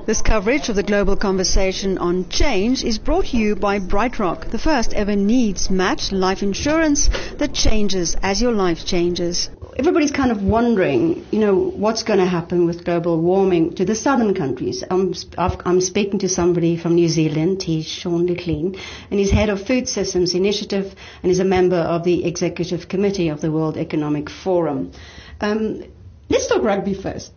This coverage of the global conversation on change is brought to you by BrightRock, the first ever needs-matched life insurance that changes as your life changes. Everybody's kind of wondering, what's going to happen with global warming to the southern countries. I'm speaking to somebody from New Zealand. He's Sean Leclerc, and he's head of Food Systems Initiative and is a member of the Executive Committee of the World Economic Forum. Let's talk rugby first.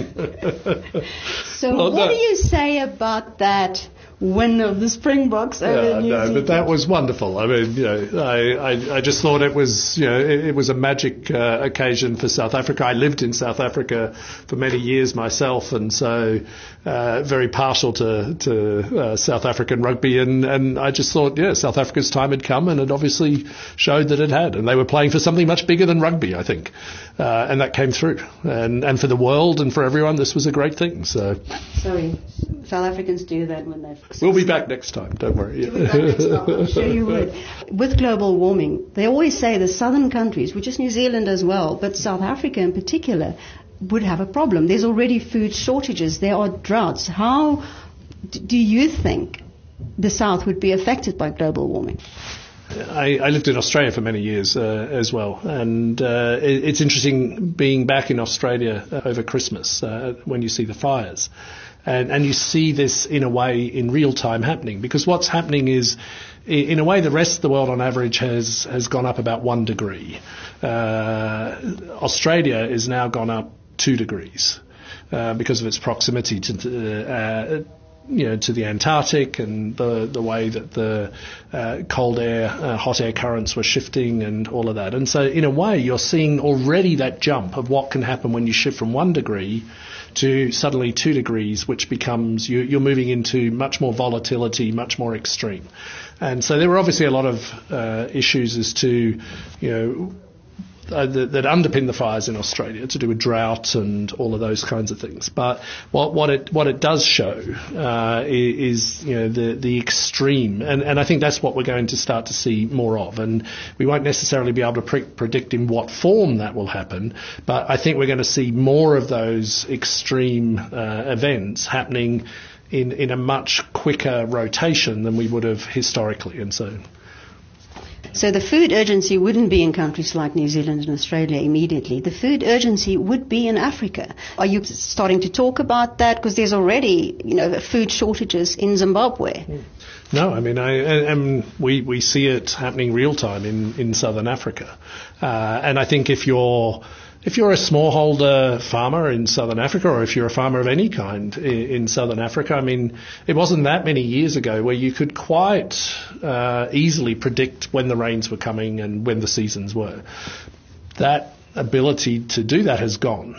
What do you say about that win of the Springboks over New Zealand? But that was wonderful. I mean, I just thought it was, it was a magic occasion for South Africa. I lived in South Africa for many years myself, and so very partial to South African rugby. And I just thought, South Africa's time had come, and it obviously showed that it had. And they were playing for something much bigger than rugby, I think, and that came through. And for the world and for everyone, this was a great thing. So, sorry, South Africans do that when they've. We'll be back next time. Don't worry. You'll be back next time. I'm sure you would. With global warming, they always say the southern countries, which is New Zealand as well, but South Africa in particular, would have a problem. There's already food shortages. There are droughts. How do you think the South would be affected by global warming? I lived in Australia for many years as well, and it's interesting being back in Australia over Christmas when you see the fires. And you see this, in a way, in real time happening. Because what's happening is, in a way, the rest of the world on average has gone up about 1 degree. Australia is now gone up 2 degrees because of its proximity to the Antarctic and the way that the cold air, hot air currents were shifting and all of that. And so, in a way, you're seeing already that jump of what can happen when you shift from 1 degree to suddenly 2 degrees, which becomes, you're moving into much more volatility, much more extreme. And so there were obviously a lot of issues as to, that underpin the fires in Australia, to do with drought and all of those kinds of things. But what it does show is the extreme, and I think that's what we're going to start to see more of. And we won't necessarily be able to predict in what form that will happen, but I think we're going to see more of those extreme events happening in a much quicker rotation than we would have historically, and so. So the food urgency wouldn't be in countries like New Zealand and Australia immediately. The food urgency would be in Africa. Are you starting to talk about that? Because there's already, food shortages in Zimbabwe. No, I mean, we see it happening real time in southern Africa. And I think if you're a smallholder farmer in southern Africa, or if you're a farmer of any kind in southern Africa, I mean, it wasn't that many years ago where you could quite easily predict when the rains were coming and when the seasons were. That ability to do that has gone,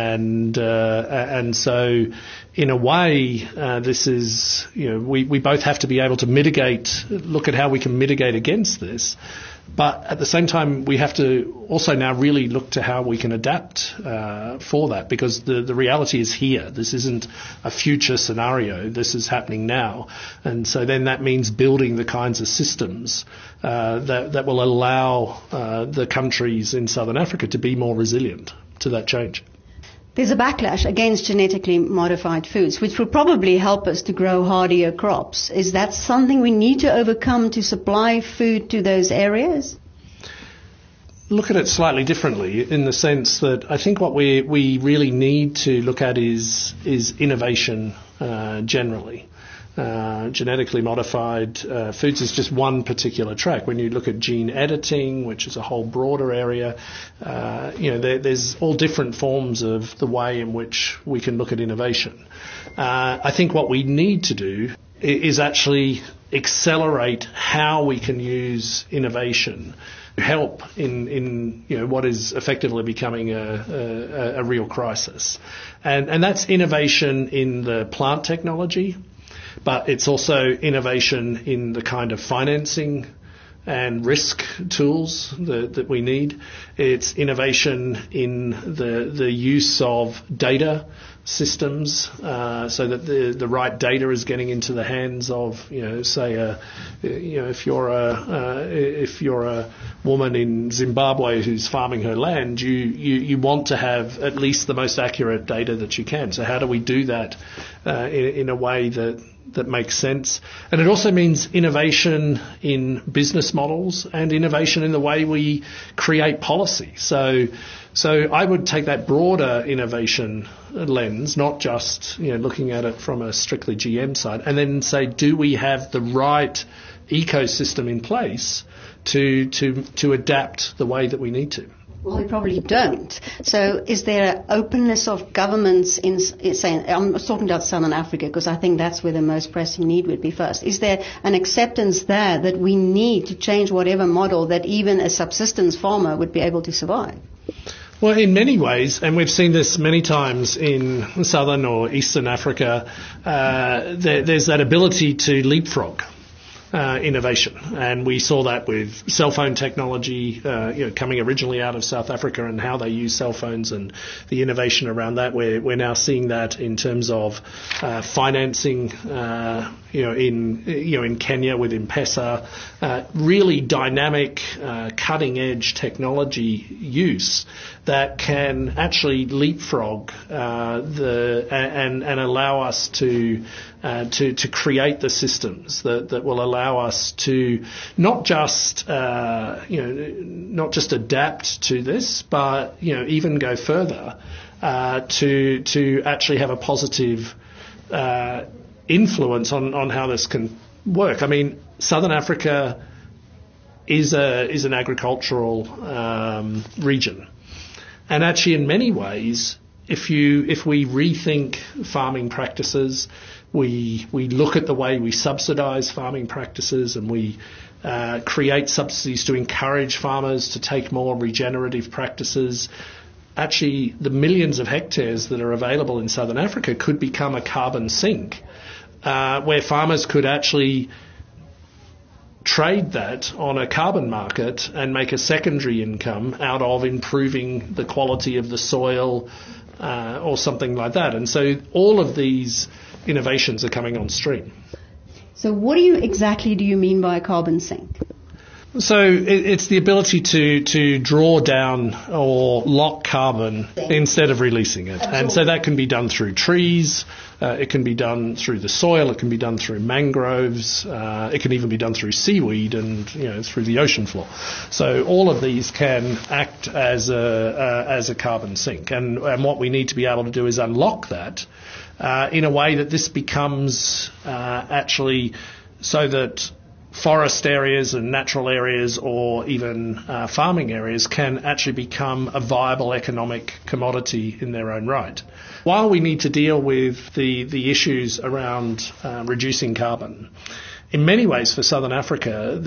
and so in a way, this is, we both have to be able to look at how we can mitigate against this. But at the same time, we have to also now really look to how we can adapt for that, because the reality is here. This isn't a future scenario. This is happening now. And so then that means building the kinds of systems that will allow the countries in Southern Africa to be more resilient to that change. There's a backlash against genetically modified foods, which will probably help us to grow hardier crops. Is that something we need to overcome to supply food to those areas? Look at it slightly differently, in the sense that I think what we really need to look at is innovation generally. Genetically modified foods is just one particular track. When you look at gene editing, which is a whole broader area, there's all different forms of the way in which we can look at innovation. I think what we need to do is actually accelerate how we can use innovation to help in what is effectively becoming a real crisis. And that's innovation in the plant technology, but it's also innovation in the kind of financing and risk tools that we need. It's innovation in the use of data systems, so that the right data is getting into the hands of, say, if you're a woman in Zimbabwe who's farming her land, you want to have at least the most accurate data that you can. So how do we do that in a way that makes sense? And it also means innovation in business models and innovation in the way we create policy. So I would take that broader innovation lens, not just looking at it from a strictly GM side, and then say, do we have the right ecosystem in place to adapt the way that we need to? Well, we probably don't. So is there openness of governments in saying, I'm talking about Southern Africa because I think that's where the most pressing need would be first. Is there an acceptance there that we need to change whatever model that even a subsistence farmer would be able to survive? Well, in many ways, and we've seen this many times in Southern or Eastern Africa, there's that ability to leapfrog innovation, and we saw that with cell phone technology, coming originally out of South Africa and how they use cell phones and the innovation around that. We're now seeing that in terms of financing, in Kenya with M-Pesa, really dynamic, cutting edge technology use that can actually leapfrog and allow us to create the systems that will allow us to not just adapt to this, but even go further to actually have a positive influence on how this can work. I mean, Southern Africa is an agricultural region, and actually, in many ways, if we rethink farming practices, we look at the way we subsidise farming practices, and we create subsidies to encourage farmers to take more regenerative practices. Actually, the millions of hectares that are available in Southern Africa could become a carbon sink, where farmers could actually trade that on a carbon market and make a secondary income out of improving the quality of the soil or something like that. And so all of these innovations are coming on stream. So what exactly do you mean by a carbon sink? So it's the ability to draw down or lock carbon instead of releasing it. And so that can be done through trees, it can be done through the soil, it can be done through mangroves, it can even be done through seaweed and through the ocean floor. So all of these can act as a carbon sink. And what we need to be able to do is unlock that in a way that this becomes actually so that forest areas and natural areas or even farming areas can actually become a viable economic commodity in their own right. While we need to deal with the issues around reducing carbon, in many ways for Southern Africa,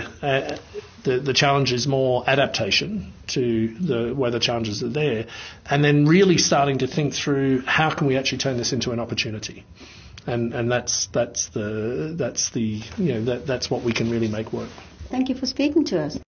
the challenge is more adaptation to the weather challenges that are there, and then really starting to think through how can we actually turn this into an opportunity. And that's what we can really make work. Thank you for speaking to us.